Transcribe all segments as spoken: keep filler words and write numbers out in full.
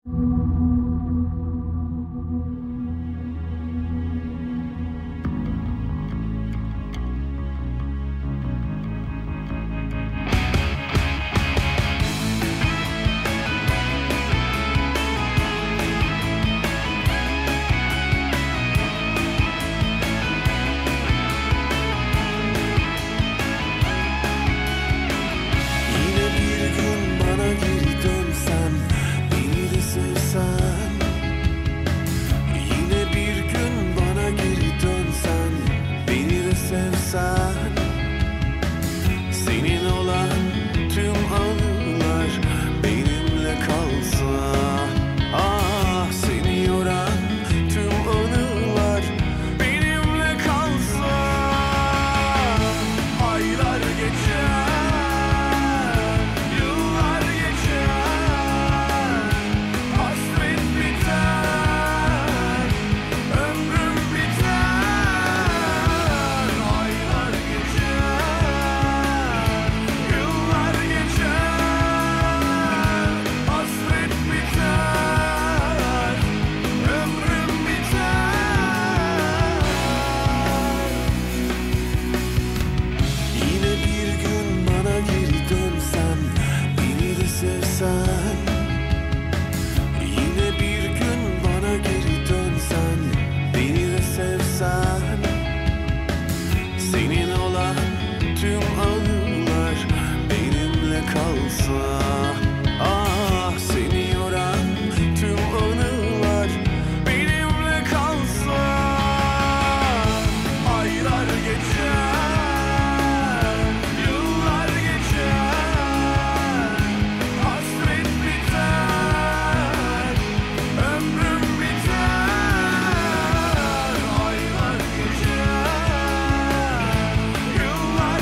Senin olan tüm anılar benimle kalsa, ah seni yoran tüm anılar benimle kalsa. Aylar geçer, yıllar geçer, hasret biter, ömrüm biter. Aylar geçer, yıllar geçer, hasret biter, ömrüm biter. Yine bir gün bana geri dönsen, beni de sevsen. Yine bir gün bana geri dönsen, beni de sevsen. Senin olan tüm anılar benimle kalsa, ah seni yoran tüm anılar benimle kalsa. Aylar geçer, yıllar geçer, hasret biter, ömrüm biter. Aylar geçer, yıllar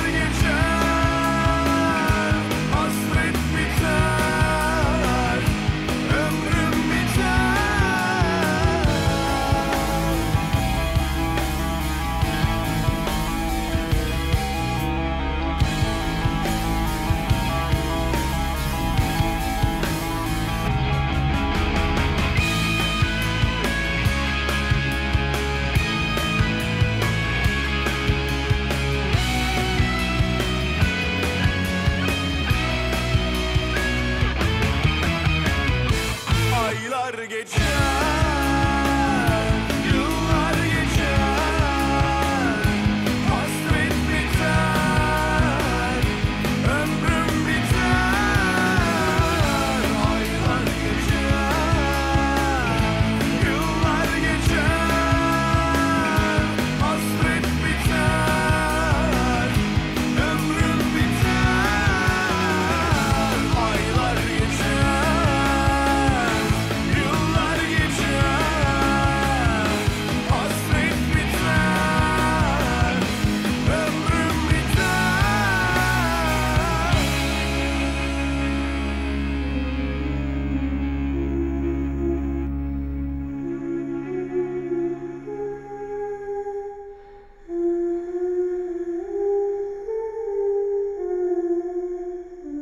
geçer, hasret biter, ömrüm biter. Aylar geçer.